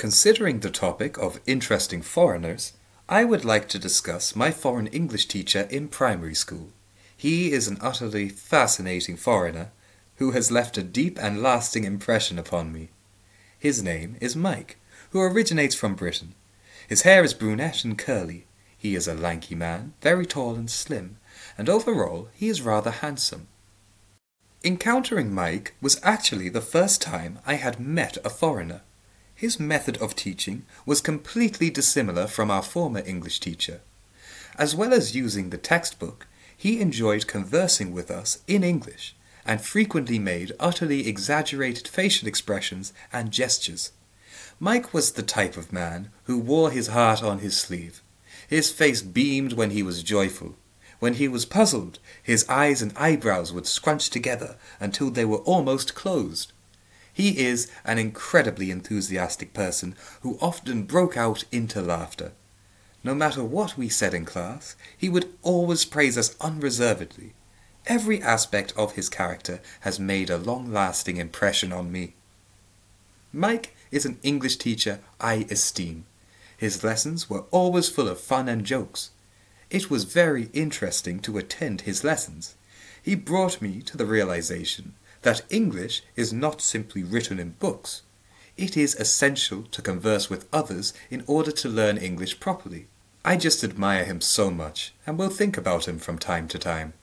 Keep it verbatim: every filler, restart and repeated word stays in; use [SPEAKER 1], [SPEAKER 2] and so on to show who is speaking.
[SPEAKER 1] Considering the topic of interesting foreigners, I would like to discuss my foreign English teacher in primary school. He is an utterly fascinating foreigner who has left a deep and lasting impression upon me. His name is Mike, who originates from Britain. His hair is brunette and curly. He is a lanky man, very tall and slim, and overall he is rather handsome. Encountering Mike was actually the first time I had met a foreigner. His method of teaching was completely dissimilar from our former English teacher. As well as using the textbook, he enjoyed conversing with us in English and frequently made utterly exaggerated facial expressions and gestures. Mike was the type of man who wore his heart on his sleeve. His face beamed when he was joyful. When he was puzzled, his eyes and eyebrows would scrunch together until they were almost closed. He is an incredibly enthusiastic person who often broke out into laughter. No matter what we said in class, he would always praise us unreservedly. Every aspect of his character has made a long-lasting impression on me. Mike is an English teacher I esteem. His lessons were always full of fun and jokes. It was very interesting to attend his lessons. He brought me to the realization that English is not simply written in books. It is essential to converse with others in order to learn English properly. I just admire him so much and will think about him from time to time.